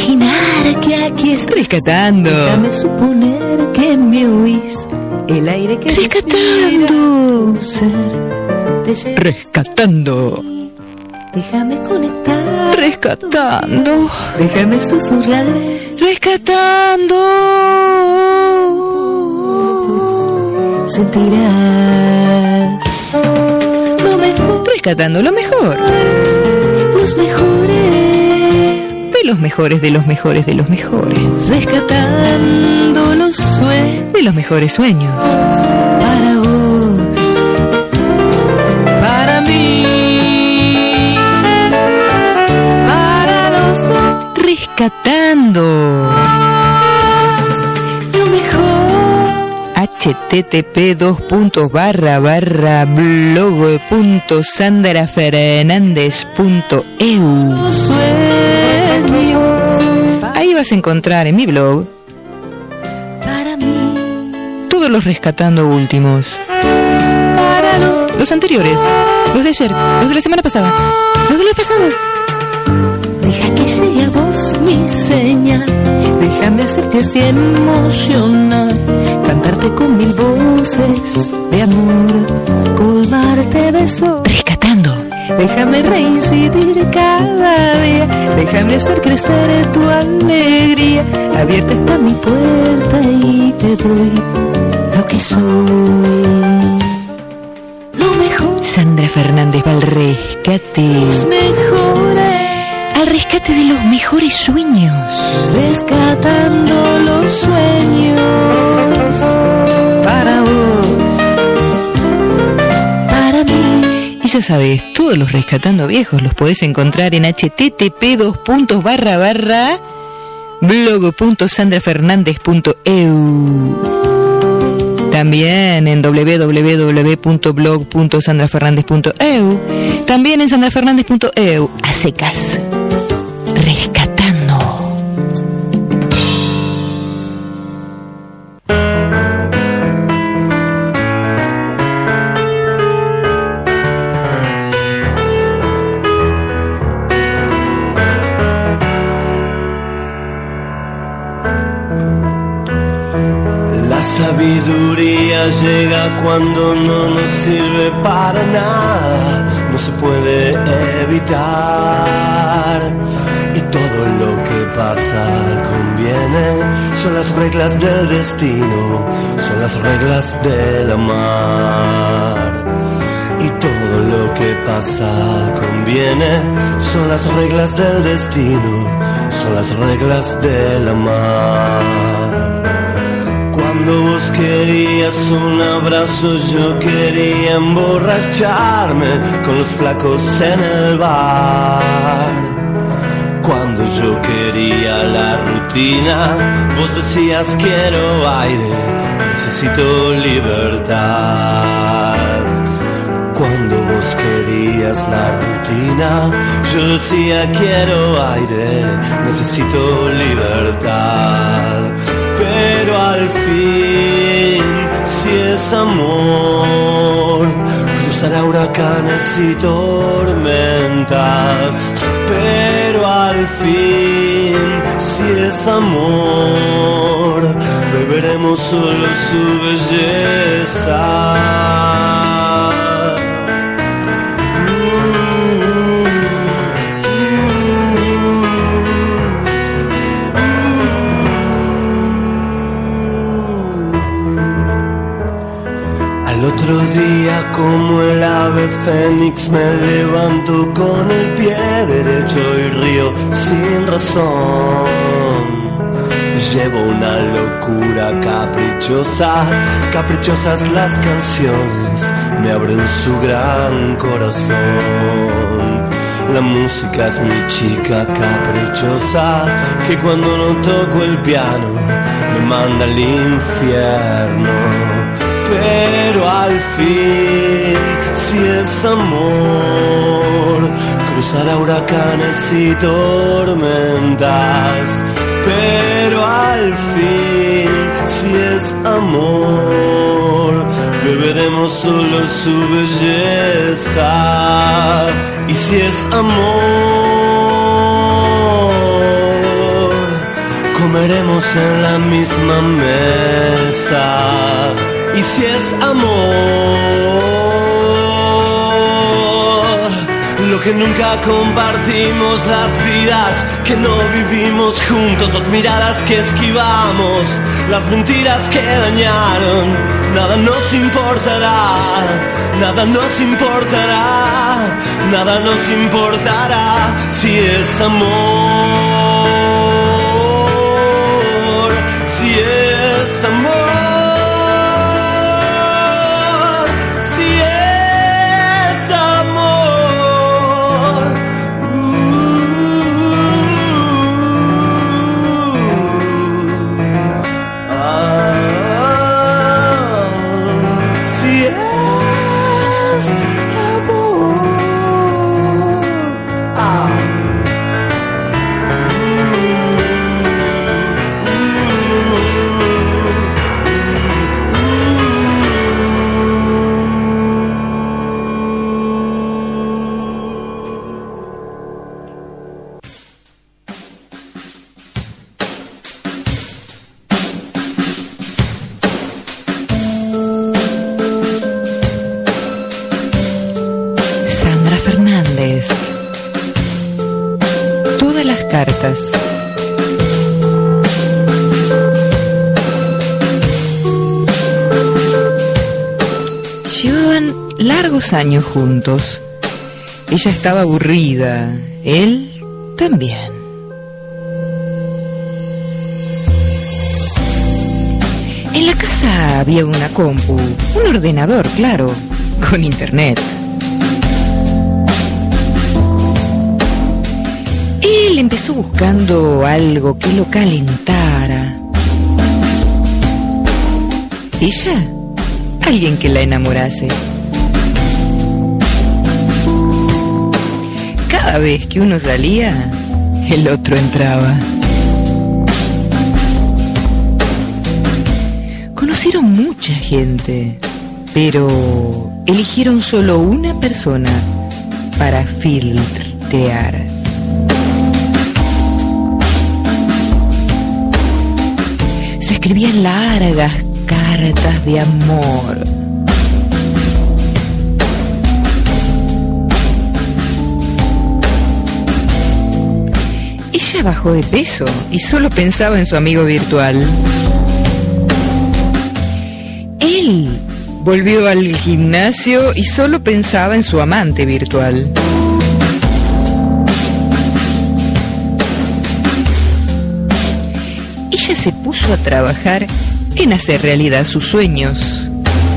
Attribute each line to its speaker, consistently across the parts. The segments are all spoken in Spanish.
Speaker 1: imaginar que aquí estás
Speaker 2: rescatando.
Speaker 1: Déjame suponer que me oís. El aire que
Speaker 2: rescatando.
Speaker 1: Rescatando. Déjame conectar.
Speaker 2: Rescatando.
Speaker 1: Déjame susurrar.
Speaker 2: Rescatando.
Speaker 1: Sentirás lo mejor.
Speaker 2: Rescatando lo mejor.
Speaker 1: Los mejores.
Speaker 2: De los mejores, de los mejores, de los mejores.
Speaker 1: Rescatando los sueños.
Speaker 2: De los mejores sueños.
Speaker 1: Para vos. Para mí. Para los dos.
Speaker 2: Rescatando.
Speaker 1: Lo mejor.
Speaker 2: http://blog.sandrafernandez.eu. Ahí vas a encontrar en mi blog
Speaker 1: Para mí.
Speaker 2: todos los rescatando últimos.
Speaker 1: Para
Speaker 2: Los anteriores, los de ayer, los de la semana pasada, los de la pasada.
Speaker 1: Deja que llegue a vos mi señal. Déjame hacerte así emocionar. Cantarte con mil voces de amor. Colmarte de sol.
Speaker 2: Rescatando.
Speaker 1: Déjame reincidir cada día. Déjame hacer crecer tu alegría. Abierta está mi puerta y te doy lo que soy. Lo mejor.
Speaker 2: Sandra Fernández va al rescate.
Speaker 1: Los mejores.
Speaker 2: Al rescate de los mejores sueños.
Speaker 1: Rescatando los sueños. Para vos. Para mí.
Speaker 2: Y ya sabes, todos los rescatando viejos los podés encontrar en http://blog.sandrafernandez.eu. También en www.blog.sandrafernandez.eu. También en sandrafernandez.eu. A secas. Rescatando.
Speaker 3: La sabiduría llega cuando no nos sirve para nada, no se puede evitar. Y todo lo que pasa conviene, son las reglas del destino, son las reglas del amar. Y todo lo que pasa conviene, son las reglas del destino, son las reglas del amar. Cuando vos querías un abrazo, yo quería emborracharme con los flacos en el bar. Cuando yo quería la rutina, vos decías quiero aire, necesito libertad. Cuando vos querías la rutina, yo decía quiero aire, necesito libertad. Pero al fin, si es amor, cruzará huracanes y tormentas. Pero al fin, si es amor, beberemos solo su belleza. Al otro día, como el ave fénix, me levanto con el pie derecho y río sin razón. Llevo una locura caprichosa, caprichosas las canciones, me abren su gran corazón. La música es mi chica caprichosa, que cuando no toco el piano, me manda al infierno. Pero al fin, si es amor, cruzará huracanes y tormentas. Pero al fin, si es amor, beberemos solo su belleza. Y si es amor, comeremos en la misma mesa. Y si es amor, lo que nunca compartimos, las vidas que no vivimos juntos, las miradas que esquivamos, las mentiras que dañaron, nada nos importará, nada nos importará, nada nos importará si es amor, si es amor.
Speaker 2: Todas las cartas. Llevaban largos años juntos. Ella estaba aburrida, él también. En la casa había una compu, un ordenador, claro, con internet. Él empezó buscando algo que lo calentara. Ella, alguien que la enamorase. Cada vez que uno salía, el otro entraba. Conocieron mucha gente, pero eligieron solo una persona para flirtear. Se escribían largas cartas de amor. Ella bajó de peso y solo pensaba en su amigo virtual. Él volvió al gimnasio y solo pensaba en su amante virtual. Ella se puso a trabajar en hacer realidad sus sueños.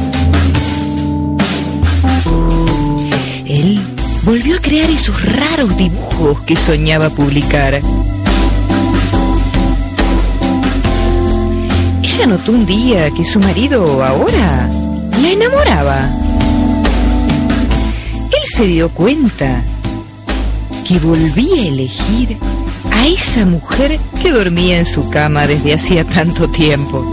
Speaker 2: Él volvió a crear esos raros dibujos que soñaba publicar. Ella notó un día que su marido ahora la enamoraba. Él se dio cuenta que volvía a elegir a esa mujer que dormía en su cama desde hacía tanto tiempo.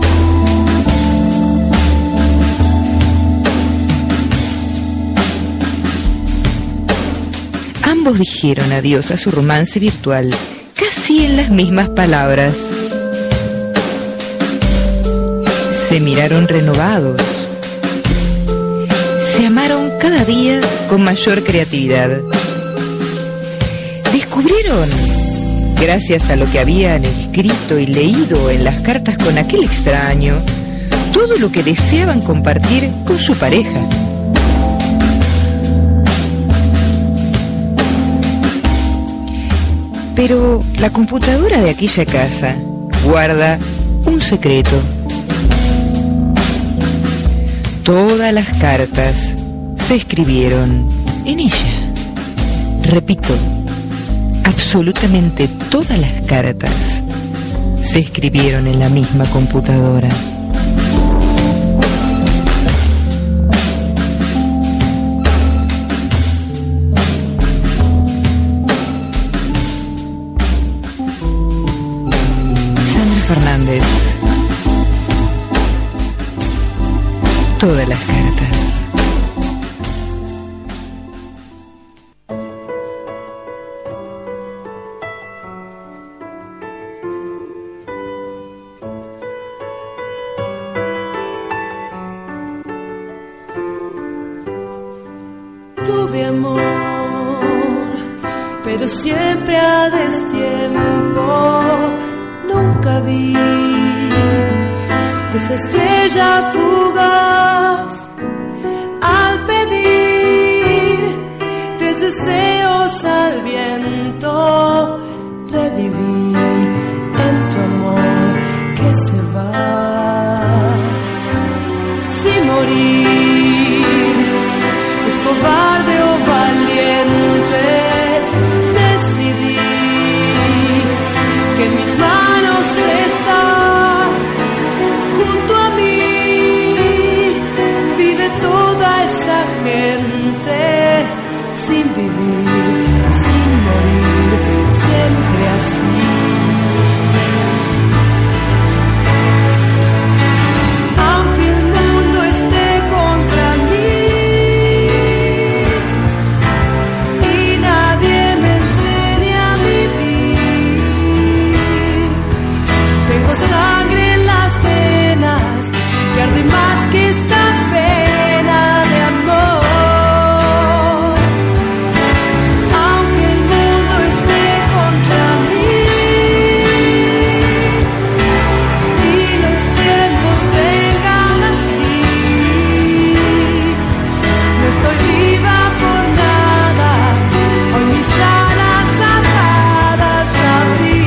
Speaker 2: Ambos dijeron adiós a su romance virtual, casi en las mismas palabras. Se miraron renovados. Se amaron cada día con mayor creatividad. Descubrieron, gracias a lo que habían escrito y leído en las cartas con aquel extraño, todo lo que deseaban compartir con su pareja. Pero la computadora de aquella casa guarda un secreto. Todas las cartas se escribieron en ella. Repito, absolutamente todas las cartas se escribieron en la misma computadora. Sandra Fernández. Todas las cartas.
Speaker 4: pero siempre a destiempo. Nunca vi esa estrella fugaz al pedir 3 deseos al viento. Reviví en tu amor que se va. Si morir es cobarde o valiente, decidí que en mis manos está. Junto a mí vive toda esa gente, sin vivir, sin morir, siempre así. Aunque el mundo esté contra mí y nadie me enseñe a vivir, tengo sangre en las venas que arde más que esta pena de amor. Aunque el mundo esté contra mí y los tiempos vengan así, no estoy viva por nada, hoy mis alas atadas abrí.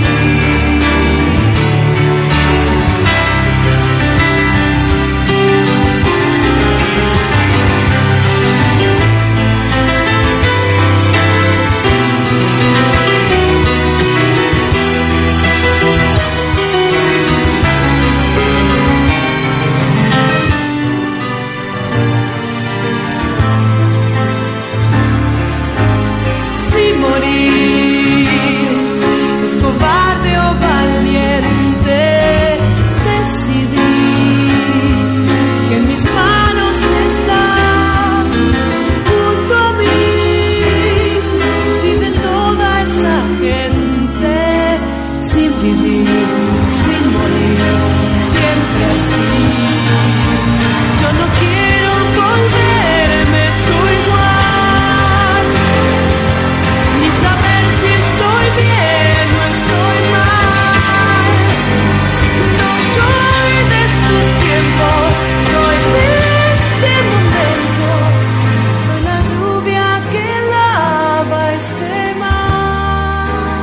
Speaker 4: Si morir es cobarde o valiente, decidí que en mis manos está. Junto a mí vive toda esa gente, sin vivir, sin morir, siempre así. Yo no quiero volverme tú igual, ni saber si estoy bien o estoy mal. No soy de estos tiempos, soy de este momento. Soy la lluvia que lava este mar.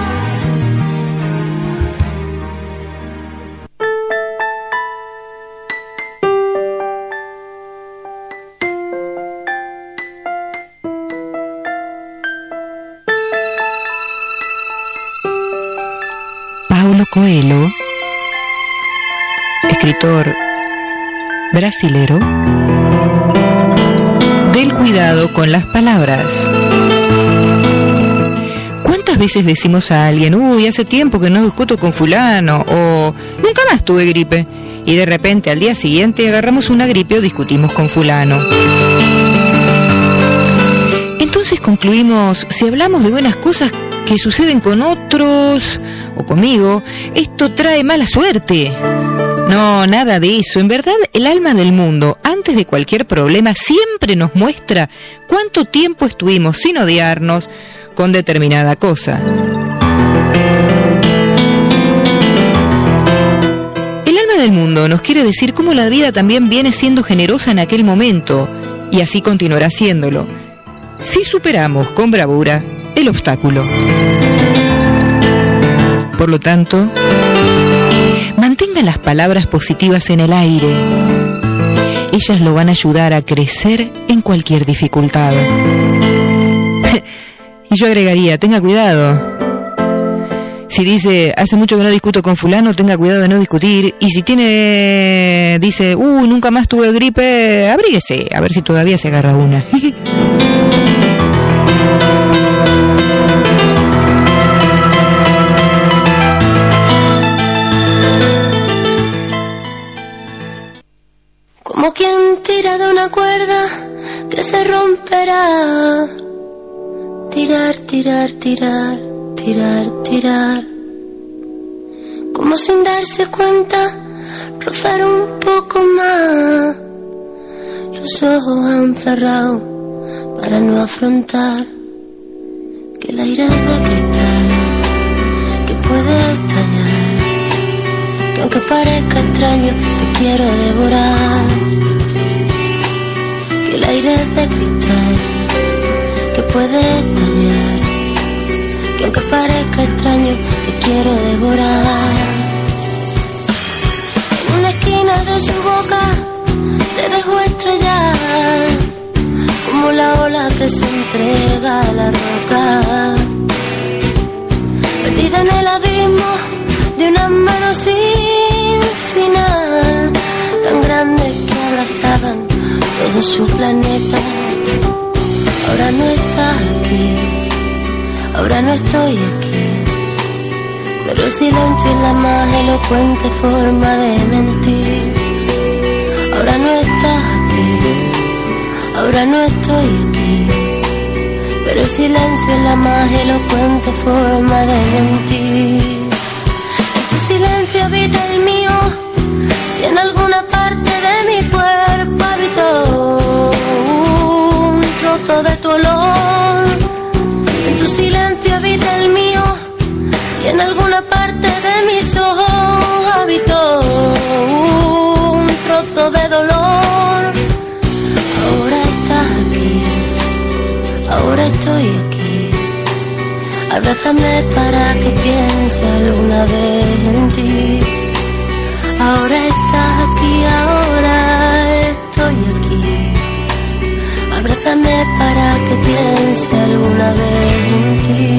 Speaker 2: Paulo Coelho, escritor brasilero, del cuidado con las palabras. ¿Cuántas veces decimos a alguien, uy, hace tiempo que no discuto con fulano, o nunca más tuve gripe, y de repente al día siguiente agarramos una gripe o discutimos con fulano? Entonces concluimos, si hablamos de buenas cosas que suceden con otros o conmigo, esto trae mala suerte. No, nada de eso. En verdad, el alma del mundo, antes de cualquier problema, siempre nos muestra cuánto tiempo estuvimos sin odiarnos con determinada cosa. El alma del mundo nos quiere decir cómo la vida también viene siendo generosa en aquel momento, y así continuará siéndolo, si superamos con bravura el obstáculo. Por lo tanto, mantenga las palabras positivas en el aire. Ellas lo van a ayudar a crecer en cualquier dificultad. Y yo agregaría, tenga cuidado. Si dice, hace mucho que no discuto con fulano, tenga cuidado de no discutir. Y si dice, nunca más tuve gripe, abríguese, a ver si todavía se agarra una.
Speaker 5: Como quien tira de una cuerda que se romperá. Tirar, tirar, tirar, tirar, tirar. Como sin darse cuenta, rozar un poco más. Los ojos han cerrado para no afrontar que el aire es de cristal, que puede estallar, que aunque parezca extraño te quiero devorar. Que el aire es de cristal, que puede estallar, que aunque parezca extraño te quiero devorar. En una esquina de su boca se dejó estrellar, como la ola que se entrega a la roca, perdida en el abismo de una mano sin final, tan grandes que abrazaban todo su planeta. Ahora no estás aquí, ahora no estoy aquí, pero el silencio es la más elocuente forma de mentir. Ahora no estás aquí, ahora no estoy aquí, pero el silencio es la más elocuente forma de mentir. En tu silencio habita el mío, y en alguna parte de mi cuerpo habitó un trozo de tu olor. En tu silencio habita el mío, y en alguna parte de mis ojos habitó un trozo de dolor. Ahora estás aquí, ahora estoy aquí, abrázame para que piense alguna vez en ti. Ahora estás aquí, ahora estoy aquí, abrázame para que piense alguna vez en ti.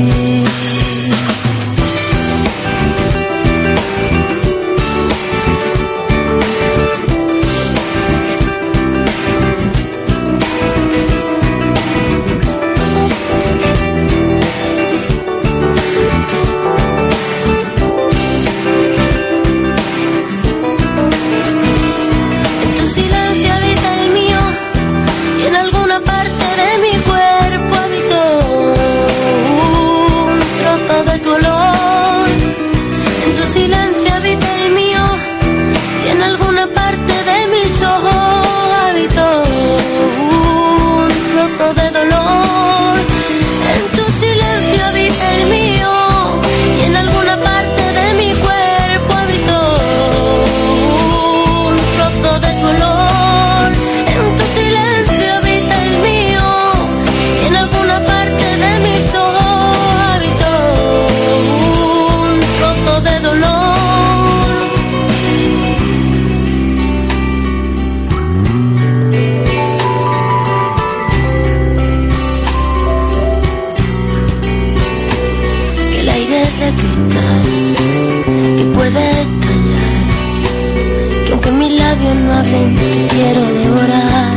Speaker 5: Te quiero devorar,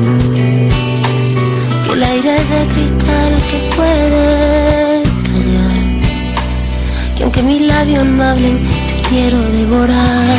Speaker 5: que el aire es de cristal que puede callar, que aunque mis labios no hablen, te quiero devorar.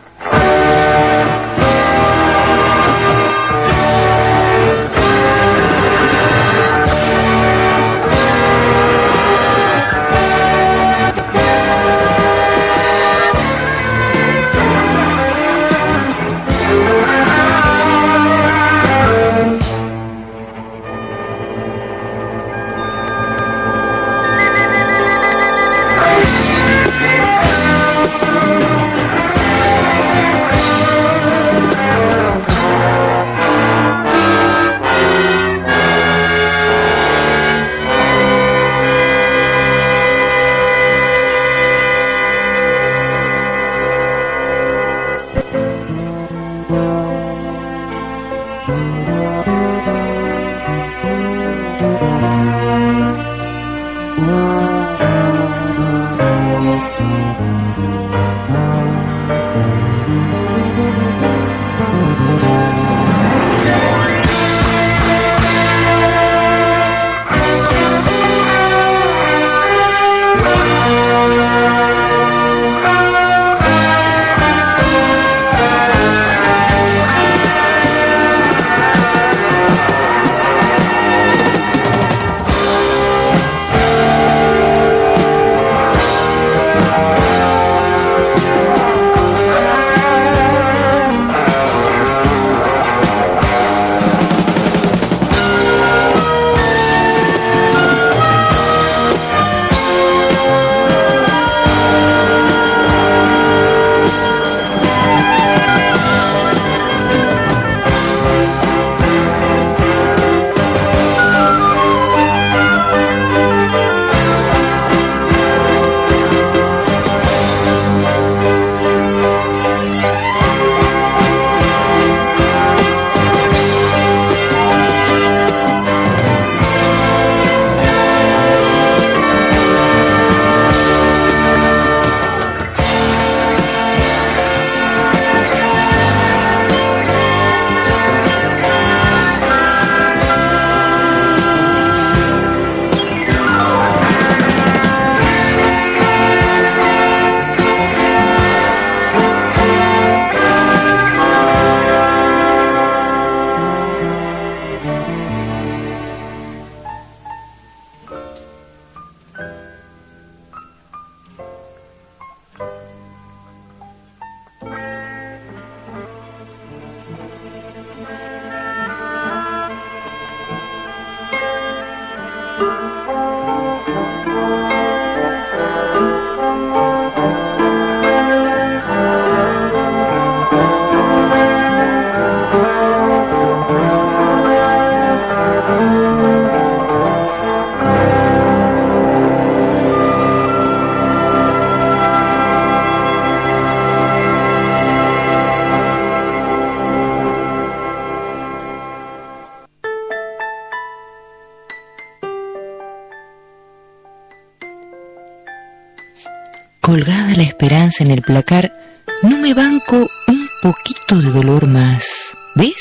Speaker 2: Colgada la esperanza en el placar, no me banco un poquito de dolor más. ¿Ves?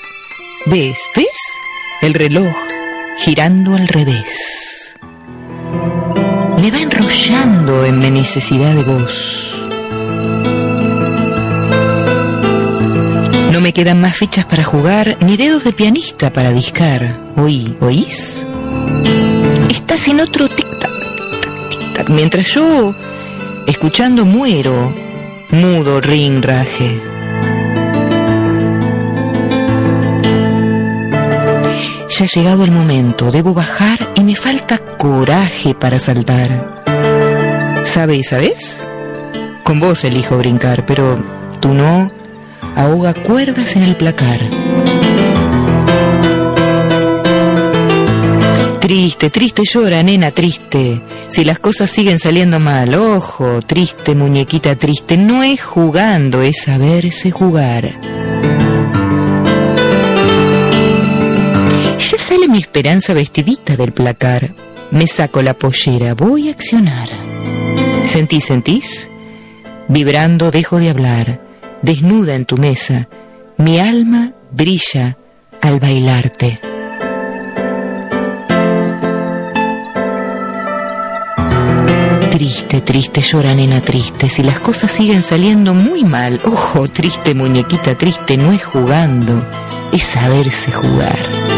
Speaker 2: ¿Ves? ¿Ves? El reloj girando al revés. Me va enrollando en mi necesidad de voz. No me quedan más fichas para jugar, ni dedos de pianista para discar. ¿Oís? Estás en otro tic-tac, tic-tac, tic-tac, mientras yo, escuchando, muero, mudo rinraje. Ya ha llegado el momento, debo bajar y me falta coraje para saltar. ¿Sabes? Con vos elijo brincar, pero tú no, ahoga cuerdas en el placar. Triste, triste llora, nena, triste. Si las cosas siguen saliendo mal, ojo, triste, muñequita triste. No es jugando, es saberse jugar. Ya sale mi esperanza vestidita del placar. Me saco la pollera, voy a accionar. ¿Sentís? Vibrando dejo de hablar. Desnuda en tu mesa, mi alma brilla al bailarte. Triste, triste, llora nena triste, si las cosas siguen saliendo muy mal. Ojo, triste muñequita triste, no es jugando, es saberse jugar.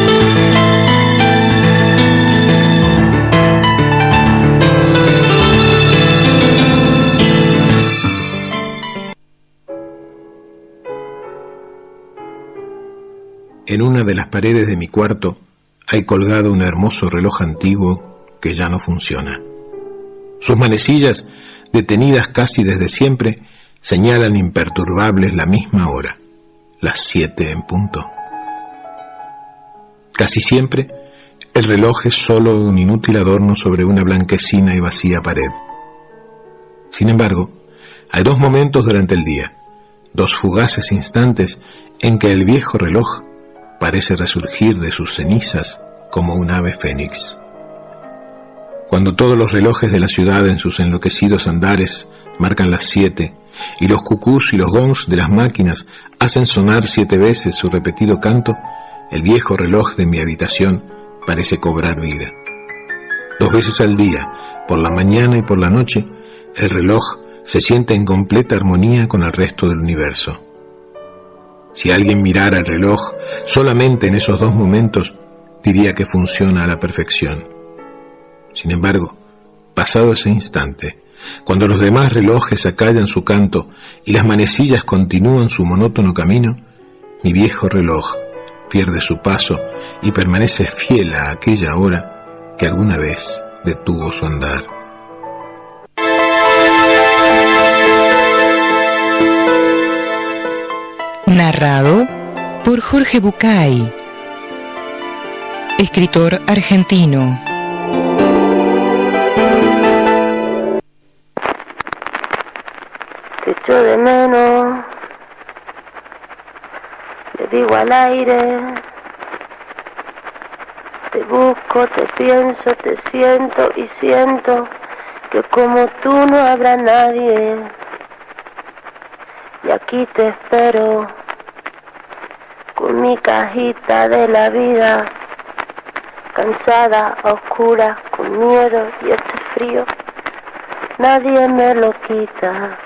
Speaker 6: En una de las paredes de mi cuarto hay colgado un hermoso reloj antiguo que ya no funciona. Sus manecillas, detenidas casi desde siempre, señalan imperturbables la misma hora, las 7 en punto. Casi siempre, el reloj es solo un inútil adorno sobre una blanquecina y vacía pared. Sin embargo, hay dos momentos durante el día, dos fugaces instantes en que el viejo reloj parece resurgir de sus cenizas como un ave fénix. Cuando todos los relojes de la ciudad en sus enloquecidos andares marcan las 7 y los cucús y los gongs de las máquinas hacen sonar 7 veces su repetido canto, el viejo reloj de mi habitación parece cobrar vida. 2 veces al día, por la mañana y por la noche, el reloj se siente en completa armonía con el resto del universo. Si alguien mirara el reloj solamente en esos 2 momentos, diría que funciona a la perfección. Sin embargo, pasado ese instante, cuando los demás relojes acallan su canto y las manecillas continúan su monótono camino, mi viejo reloj pierde su paso y permanece fiel a aquella hora que alguna vez detuvo su andar.
Speaker 2: Narrado por Jorge Bucay, escritor argentino.
Speaker 5: Te echo de menos, le digo al aire, te busco, te pienso, te siento y siento que como tú no habrá nadie. Y aquí te espero, con mi cajita de la vida, cansada, oscura, con miedo y este frío, nadie me lo quita.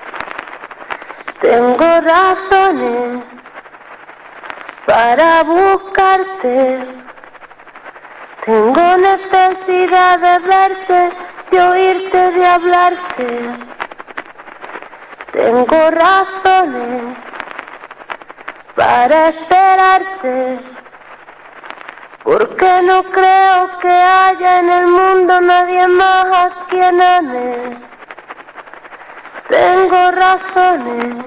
Speaker 5: Tengo razones para buscarte, tengo necesidad de verte, de oírte, de hablarte. Tengo razones para esperarte, porque no creo que haya en el mundo nadie más a quien ame. Tengo razones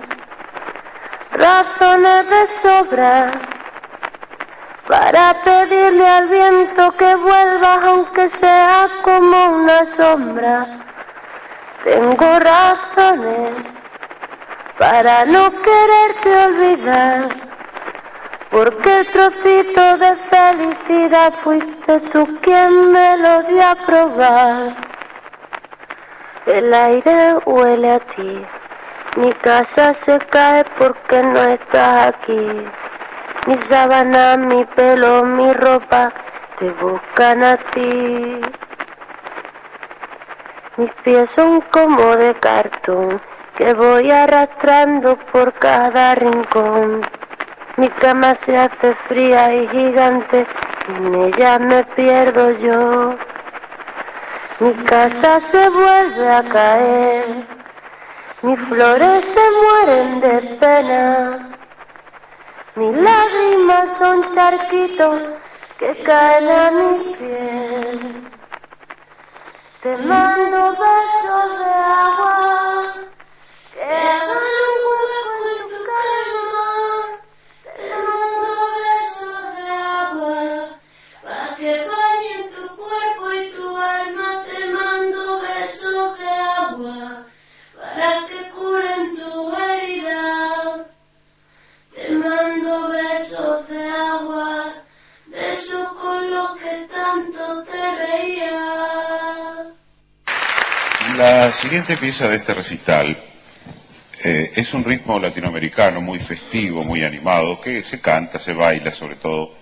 Speaker 5: de sobra, para pedirle al viento que vuelvas aunque sea como una sombra. Tengo razones para no quererte olvidar, porque el trocito de felicidad fuiste tú quien me lo dio a probar. El aire huele a ti, mi casa se cae porque no estás aquí. Mi sábana, mi pelo, mi ropa te buscan a ti. Mis pies son como de cartón que voy arrastrando por cada rincón. Mi cama se hace fría y gigante, en ella me pierdo yo. Mi casa se vuelve a caer, mis flores se mueren de pena. Mis lágrimas son charquitos que caen a mi piel. Te mando besos de agua que hagan un hueco en tu calma. Te mando besos de agua pa' que bañen tu cuerpo y tu alma. Te mando besos de agua para que curen tu herida. Te mando besos de agua, de esos con los que tanto te reías.
Speaker 7: La siguiente pieza de este recital es un ritmo latinoamericano muy festivo, muy animado, que se canta, se baila sobre todo,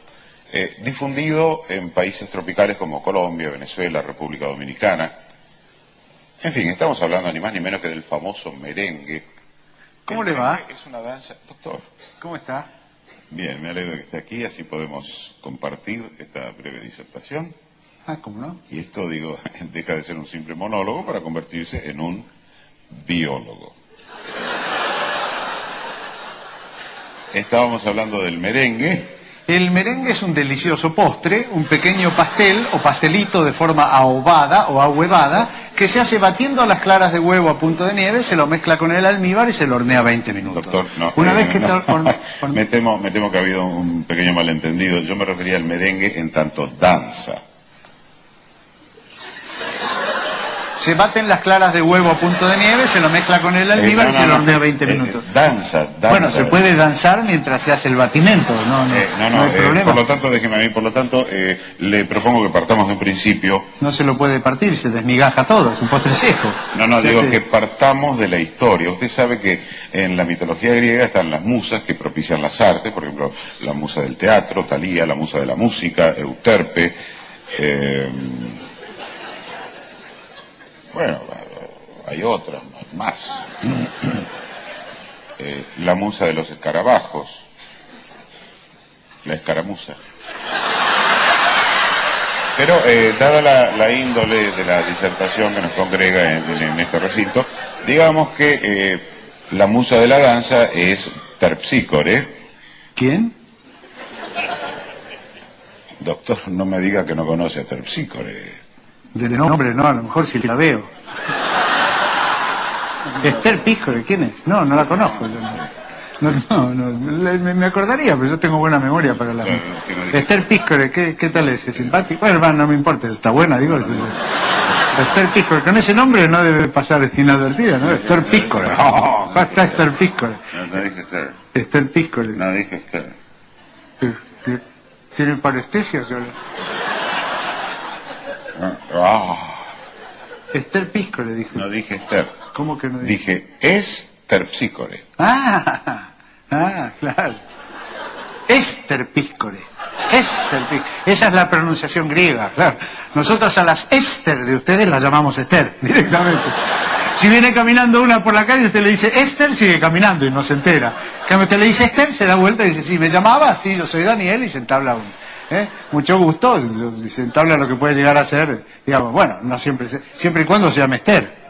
Speaker 7: difundido en países tropicales como Colombia, Venezuela, República Dominicana. En fin, estamos hablando ni más ni menos que del famoso merengue.
Speaker 8: ¿Cómo le va?
Speaker 7: Es una danza... Doctor.
Speaker 8: ¿Cómo está?
Speaker 7: Bien, me alegro de que esté aquí, así podemos compartir esta breve disertación.
Speaker 8: ¿Cómo no?
Speaker 7: Y esto, digo, deja de ser un simple monólogo para convertirse en un biólogo. Estábamos hablando del merengue.
Speaker 8: El merengue es un delicioso postre, un pequeño pastel o pastelito de forma ahobada o ahuevada que se hace batiendo las claras de huevo a punto de nieve, se lo mezcla con el almíbar y se lo hornea 20 minutos.
Speaker 7: Doctor, no.
Speaker 8: Una vez que
Speaker 7: me temo que ha habido un pequeño malentendido. Yo me refería al merengue en tanto danza.
Speaker 8: Se baten las claras de huevo a punto de nieve, se lo mezcla con el almíbar y se lo hornea 20 minutos.
Speaker 7: Danza.
Speaker 8: Bueno, se puede danzar mientras se hace el batimento, no hay problema.
Speaker 7: Por lo tanto, déjeme a mí, le propongo que partamos de un principio.
Speaker 8: No se lo puede partir, se desmigaja todo, es un postre seco.
Speaker 7: Digo que partamos de la historia. Usted sabe que en la mitología griega están las musas que propician las artes, por ejemplo, la musa del teatro, Talía, la musa de la música, Euterpe, bueno, hay otras más. La musa de los escarabajos, la escaramuza. Pero, dada la índole de la disertación que nos congrega en este recinto, digamos que la musa de la danza es Terpsícore.
Speaker 8: ¿Quién?
Speaker 7: Doctor, no me diga que no conoce a Terpsícore.
Speaker 8: De nombre, no, a lo mejor sí la veo. Esther Píscore, ¿quién es? No la conozco. Me acordaría, pero yo tengo buena memoria para la... Esther Píscore, ¿qué tal es? ¿Es simpático? Bueno, hermano, no me importa, está buena, digo. Esther Píscore, con ese nombre no debe pasar inadvertida, ¿no? Esther Píscore. ¿Cómo está Esther Píscore?
Speaker 7: No dije Esther.
Speaker 8: Esther Píscore.
Speaker 7: No dije Esther.
Speaker 8: ¿Tiene parestesia? Esther Píscore, dijo.
Speaker 7: No dije Esther.
Speaker 8: ¿Cómo que no dije?
Speaker 7: Dije es Terpsícore.
Speaker 8: Claro. Esther Píscore. Esther Píscore. Esa es la pronunciación griega, claro. Nosotros a las Esther de ustedes las llamamos Esther, directamente. Si viene caminando una por la calle, usted le dice Esther, sigue caminando y no se entera. Cuando usted le dice Esther, se da vuelta y dice, sí, ¿me llamaba? Sí, yo soy Daniel, y se entabla uno. Mucho gusto, se entabla lo que puede llegar a ser, digamos, bueno, no siempre y cuando se llame Esther.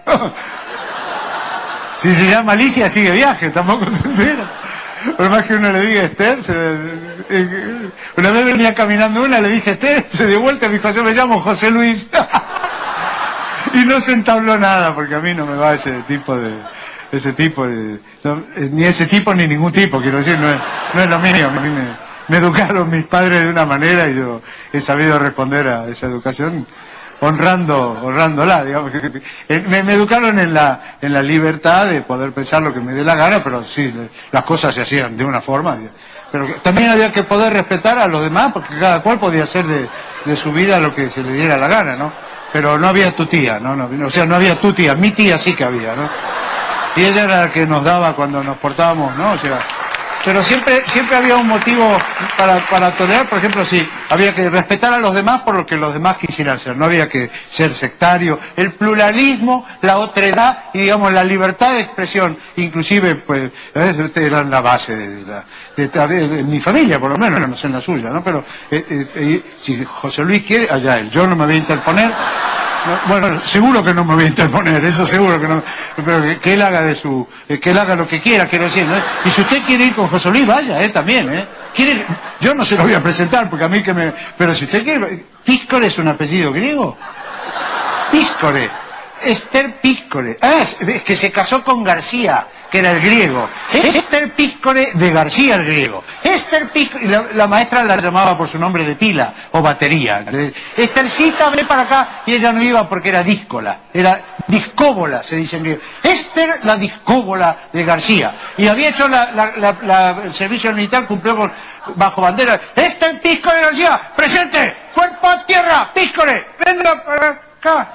Speaker 8: Si se llama Alicia, sigue viaje, tampoco se entera. Por más que uno le diga Esther, una vez venía caminando una, le dije Esther, se dio vuelta y me dijo, yo me llamo José Luis. Y no se entabló nada, porque a mí no me va ese tipo de no, ni ese tipo ni ningún tipo, quiero decir, no es lo mío. A mí me educaron mis padres de una manera y yo he sabido responder a esa educación honrándola, digamos. Me educaron en la libertad de poder pensar lo que me dé la gana, pero sí, las cosas se hacían de una forma. Pero también había que poder respetar a los demás, porque cada cual podía hacer de su vida lo que se le diera la gana, ¿no? Pero no había tu tía, ¿no? O sea, no había tu tía, mi tía sí que había, ¿no? Y ella era la que nos daba cuando nos portábamos, ¿no? O sea, pero siempre había un motivo para tolerar. Por ejemplo, sí, había que respetar a los demás por lo que los demás quisieran ser, no había que ser sectario. El pluralismo, la otredad y, digamos, la libertad de expresión, inclusive, pues, eran la base de mi familia, por lo menos, no sé en la suya, ¿no? Pero si José Luis quiere, allá él. Yo no me voy a interponer. Bueno, seguro que no me voy a interponer, eso seguro que no, pero que él haga que él haga lo que quiera, quiero decir, ¿no? Y si usted quiere ir con José Luis, vaya, también, yo no se lo voy a presentar, porque a mí pero si usted quiere, Píscore es un apellido griego, Píscore, Esther Píscore, es que se casó con García, que era el griego, Esther Píscore de García el griego, Esther Píscore, y la maestra la llamaba por su nombre de pila o batería. Estercita, ven para acá, y ella no iba porque era díscola, era discóbola, se dice en griego. Esther, la discóbola de García, y había hecho el servicio militar, cumplió bajo bandera. Esther Píscore de García, presente, cuerpo a tierra, Píscore, venga para acá.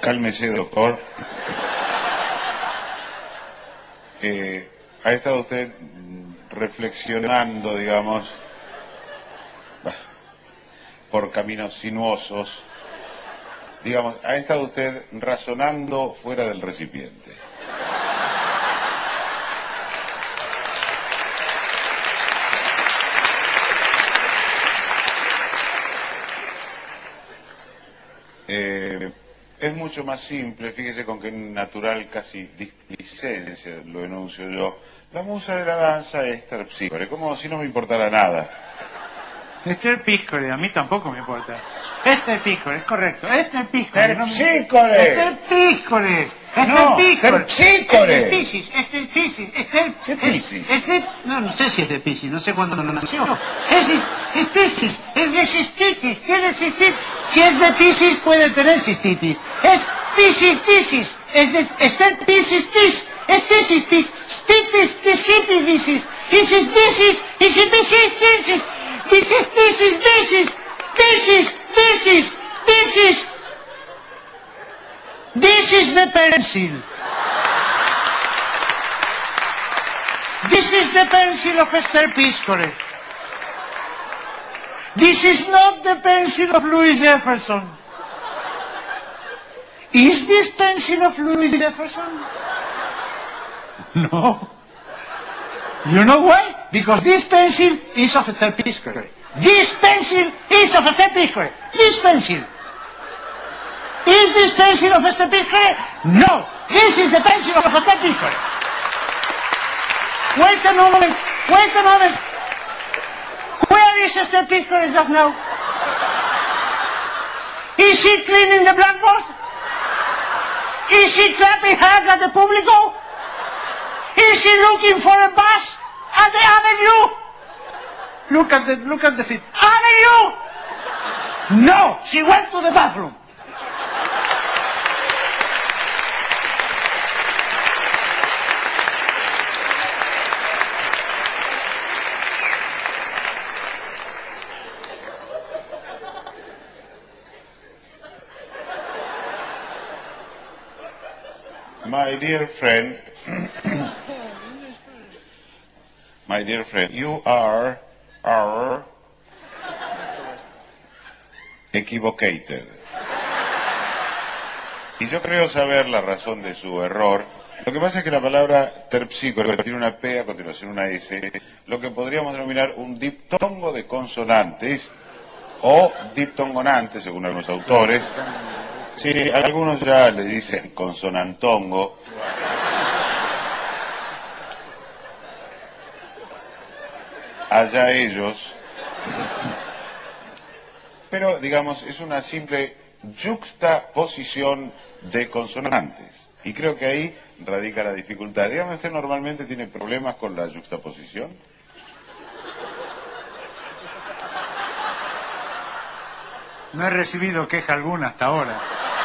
Speaker 7: Cálmese, doctor. ¿Ha estado usted reflexionando, digamos, por caminos sinuosos? Digamos, ¿ha estado usted razonando fuera del recipiente? Es mucho más simple, fíjese con qué natural casi displicencia lo enuncio yo. La musa de la danza es Terpsícore, como si no me importara nada.
Speaker 8: Esther Píscore, a mí tampoco me importa. Esther Píscore, es correcto. Esther Píscore.
Speaker 7: Terpsícore.
Speaker 8: Esther Píscore.
Speaker 7: No, Terpsícore.
Speaker 8: Esther Piscis, Esther Piscis, Esther...
Speaker 7: ¿Qué Piscis?
Speaker 8: No sé si es de Piscis, no sé cuándo nació. Es Piscis, es de cistitis, tiene cistitis. Si es de Piscis puede tener cistitis. Es Piscis, es de Esther Piscis, es Piscis, stipis, discipidicis, Piscis, This is the pencil. This is the pencil of Esther Píscore. This is not the pencil of Louis Jefferson. Is this pencil of Louis Jefferson? No. You know why? Because this pencil is of Esther Píscore. This pencil is of Esther Píscore. This pencil. Is this pencil of Esther Píscore? No. This is the pencil of Esther Píscore. Wait a moment. Where is Esther Píscore just now? Is she cleaning the blackboard? Is she clapping hands at the público? Is she looking for a bus at the avenue? Look at the feet. Avenue! No, she went to the bathroom.
Speaker 7: My dear friend, you are equivocated. Y yo creo saber la razón de su error. Lo que pasa es que la palabra terpsícore tiene una P a continuación una S, lo que podríamos denominar un diptongo de consonantes o diptongonante, según algunos autores. Sí, algunos ya le dicen consonantongo. Allá ellos. Pero, digamos, es una simple yuxtaposición de consonantes. Y creo que ahí radica la dificultad. Dígame, ¿usted normalmente tiene problemas con la yuxtaposición?
Speaker 8: No he recibido queja alguna hasta ahora.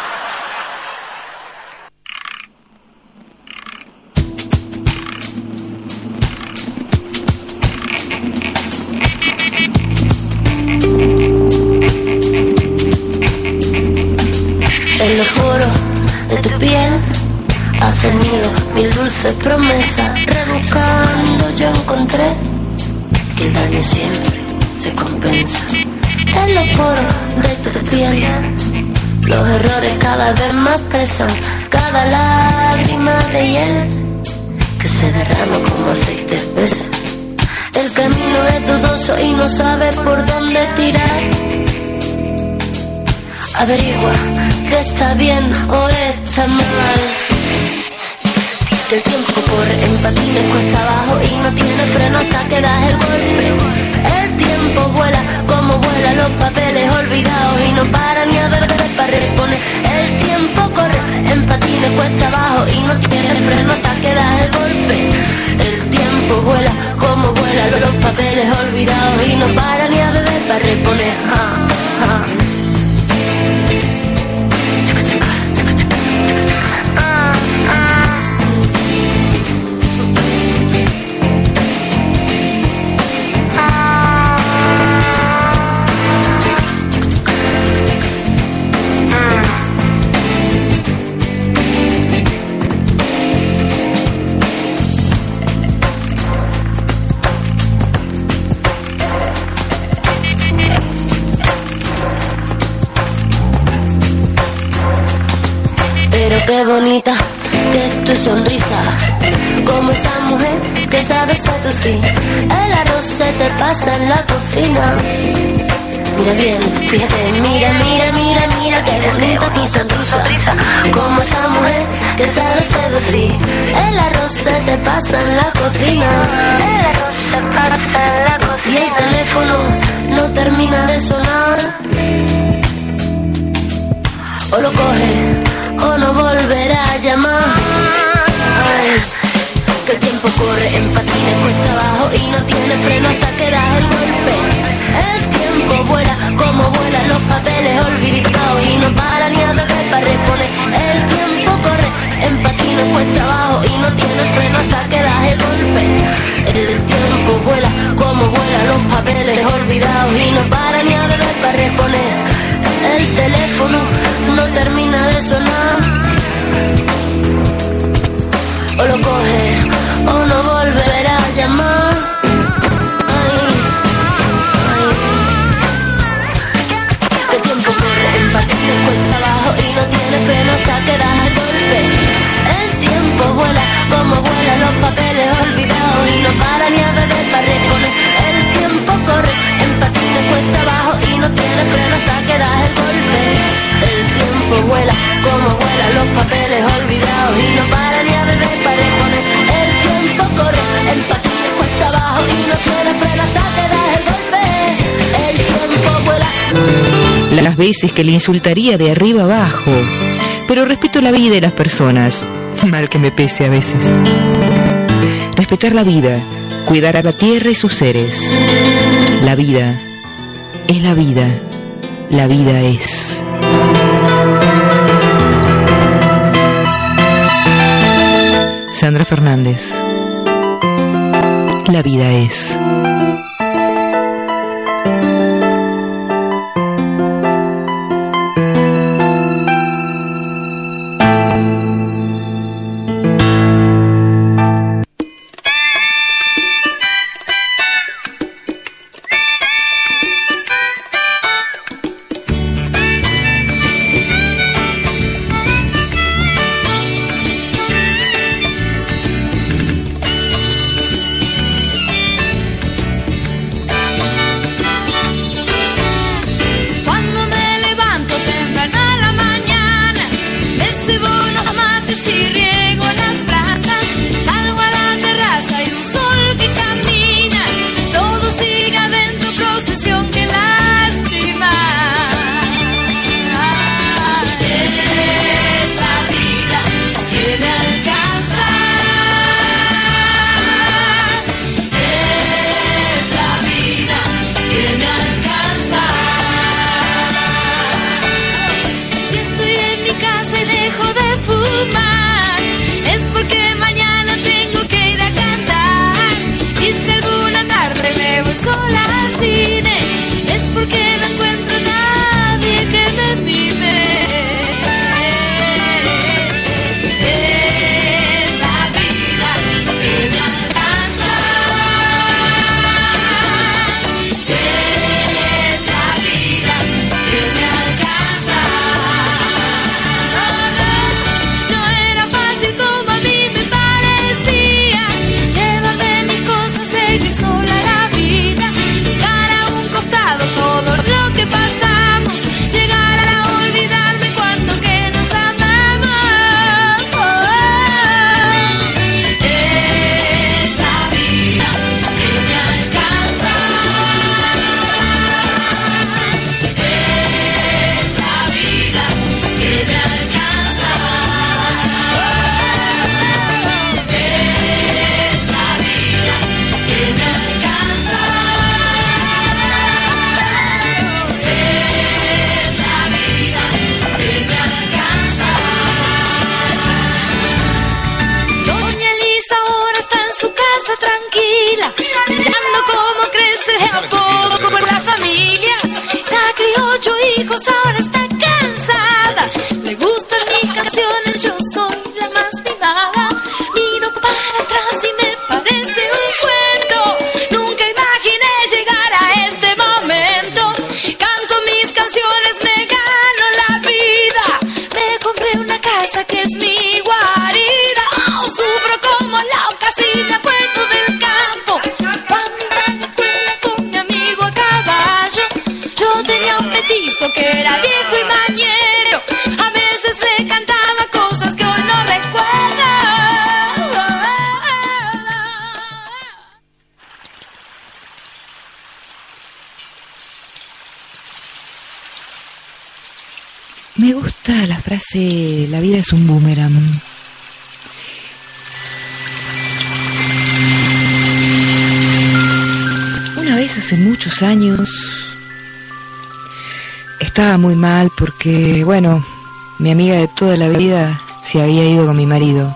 Speaker 5: En los poros de tu piel has nido mil dulces promesas. Rebuscando yo encontré que el daño siempre se compensa. En los poros de tu piel los errores cada vez más pesan. Cada lágrima de hiel que se derrama como aceite espeso. El camino es dudoso y no sabes por dónde tirar. Averigua que está bien o está mal. Que el tiempo corre en patines cuesta abajo y no tiene freno hasta que das el golpe. El tiempo vuela como vuelan los papeles olvidados y no para ni a beber para reponer. El tiempo corre en patines cuesta abajo y no tiene freno hasta que das el golpe. El tiempo vuela como vuelan los papeles olvidados y no para ni a beber para reponer. qué bonita que es tu sonrisa, como esa mujer que sabe seducir. El arroz se te pasa en la cocina. Mira bien, fíjate, mira, mira, mira, mira qué bonita tu sonrisa, como esa mujer que sabe seducir. El arroz se te pasa en la cocina. El arroz se pasa en la cocina. Y el teléfono no termina de sonar. O lo coge o no volverá a llamar. Ay, que el tiempo corre en patines cuesta abajo y no tiene freno hasta que das el golpe. El tiempo vuela como vuelan los papeles olvidados y no para ni a beber para reponer. El tiempo corre en patines cuesta abajo y no tiene freno hasta que das el golpe. El tiempo vuela como vuelan los papeles olvidados y no para ni a beber para reponer. El teléfono no termina de sonar. O lo coge o no volverá a llamar. Ay, ay. El tiempo corre en patines cuesta abajo y no tiene freno hasta que das el golpe. El tiempo vuela como vuelan los papeles olvidados y no para ni a beber para reponer. El tiempo corre en patines cuesta abajo y no tiene freno hasta que das el golpe. El tiempo vuela como vuelan los papeles olvidados y no para ni a beber para reponer. El tiempo corre en patines cuesta abajo y no tiene freno hasta que das el golpe. El tiempo vuela.
Speaker 2: Las veces que le insultaría de arriba abajo, pero respeto la vida y las personas, mal que me pese a veces. Respetar la vida, cuidar a la tierra y sus seres. La vida es la vida, la vida es. Sandra Fernández. La vida es.
Speaker 5: Que es mi
Speaker 2: Me gusta la frase, la vida es un boomerang. Una vez hace muchos años estaba muy mal porque, bueno, mi amiga de toda la vida se había ido con mi marido.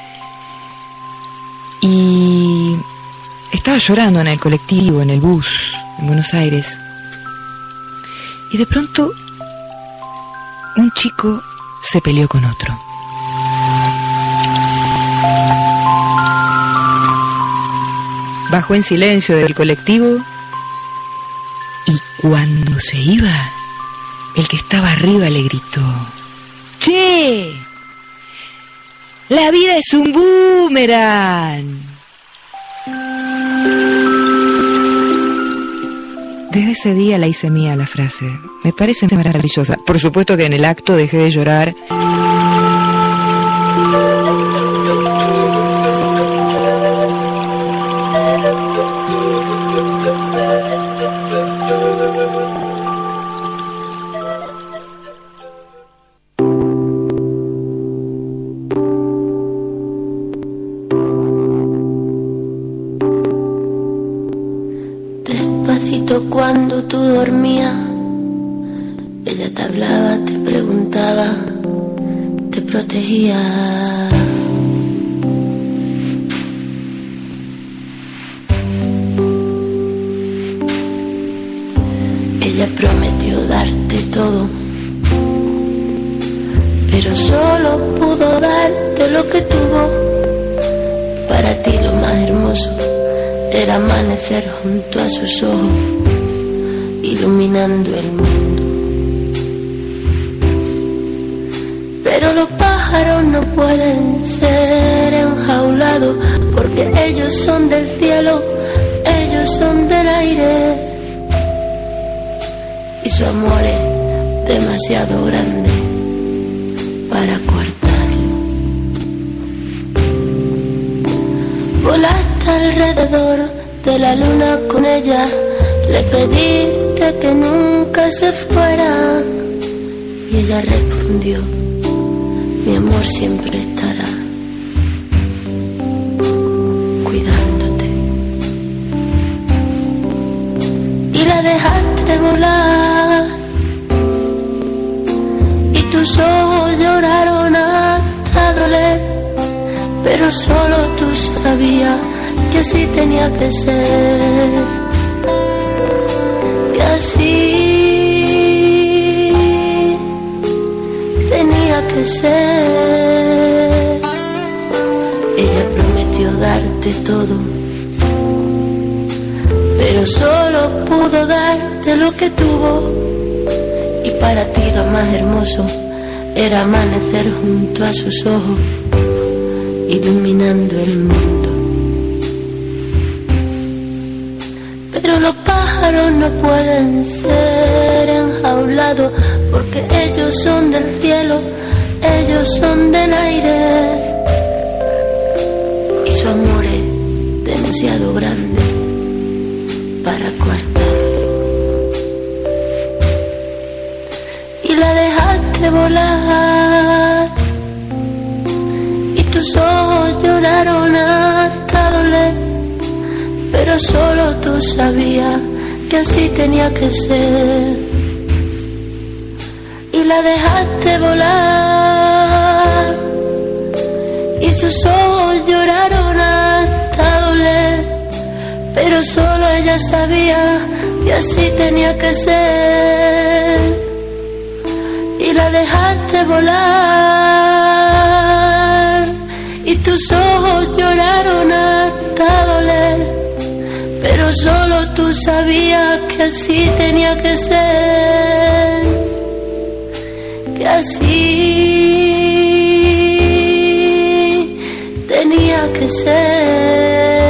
Speaker 2: Y estaba llorando en el colectivo, en el bus, en Buenos Aires. Y de pronto un chico se peleó con otro. Bajó en silencio del colectivo y cuando se iba, el que estaba arriba le gritó: ¡Che! ¡La vida es un boomerang! Desde ese día la hice mía la frase. Me parece maravillosa. Por supuesto que en el acto dejé de llorar.
Speaker 5: Cuando tú dormías, ella te hablaba, te preguntaba, te protegía. Ella prometió darte todo, pero solo pudo darte lo que tuvo. Para ti lo más hermoso era amanecer junto a sus ojos, iluminando el mundo. Pero los pájaros no pueden ser enjaulados, porque ellos son del cielo, ellos son del aire, y su amor es demasiado grande para coartarlo. Volaste alrededor de la luna con ella, le pediste que nunca se fuera, y ella respondió: mi amor siempre estará cuidándote. Y la dejaste volar, y tus ojos lloraron hasta doler, pero solo tú sabías que así tenía que ser, que así tenía que ser. Ella prometió darte todo, pero solo pudo darte lo que tuvo, y para ti lo más hermoso era amanecer junto a sus ojos, iluminando el mundo. Pero los pájaros no pueden ser enjaulados, porque ellos son del cielo, ellos son del aire, y su amor es demasiado grande para coartarlo. Y la dejaste volar, y tus ojos lloraron hasta doler, pero solo tú sabías que así tenía que ser. Y la dejaste volar, y sus ojos lloraron hasta doler, pero solo ella sabía que así tenía que ser. Y la dejaste volar, y tus ojos lloraron hasta doler, pero solo tú sabías que así tenía que ser, que así tenía que ser.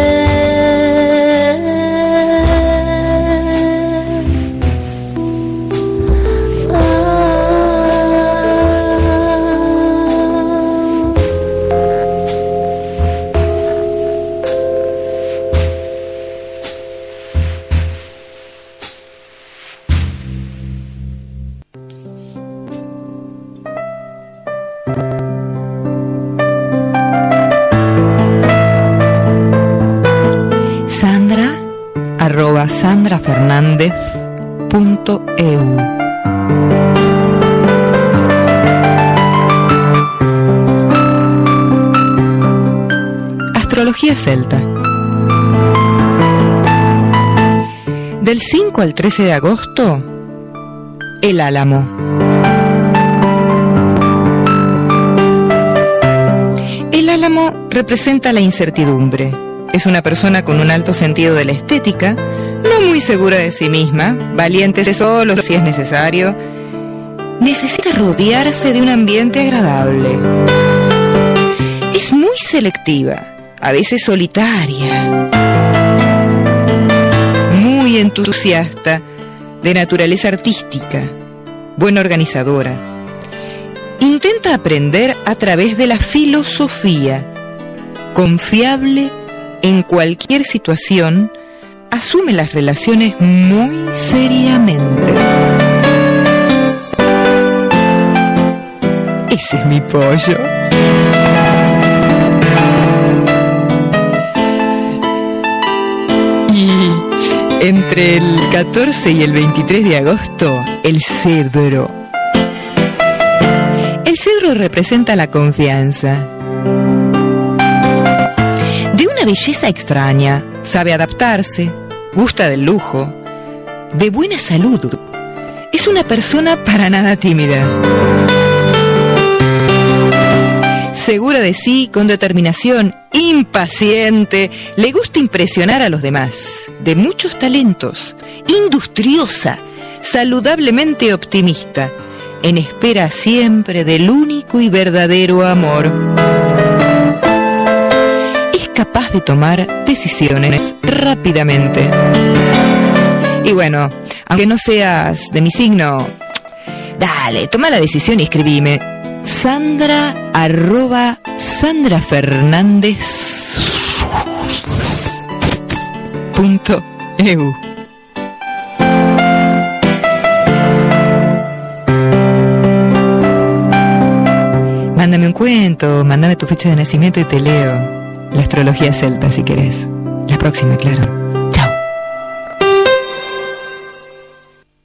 Speaker 2: @sandrafernandez.eu. Astrología celta. Del 5 al 13 de agosto, el álamo. El álamo representa la incertidumbre. Es una persona con un alto sentido de la estética, no muy segura de sí misma, valiente solo si es necesario. Necesita rodearse de un ambiente agradable. Es muy selectiva, a veces solitaria. Muy entusiasta, de naturaleza artística, buena organizadora. Intenta aprender a través de la filosofía, confiable en cualquier situación, asume las relaciones muy seriamente. Ese es mi pollo. Y entre el 14 y el 23 de agosto, el cedro. El cedro representa la confianza. De una belleza extraña, sabe adaptarse, gusta del lujo, de buena salud. Es una persona para nada tímida. Segura de sí, con determinación, impaciente, le gusta impresionar a los demás, de muchos talentos, industriosa, saludablemente optimista, en espera siempre del único y verdadero amor. Es capaz de tomar decisiones rápidamente. Y bueno, aunque no seas de mi signo, dale, toma la decisión y escribime. Sandra@sandrafernandez.eu. Mándame un cuento, mándame tu fecha de nacimiento y te leo la astrología celta si querés. La próxima, claro.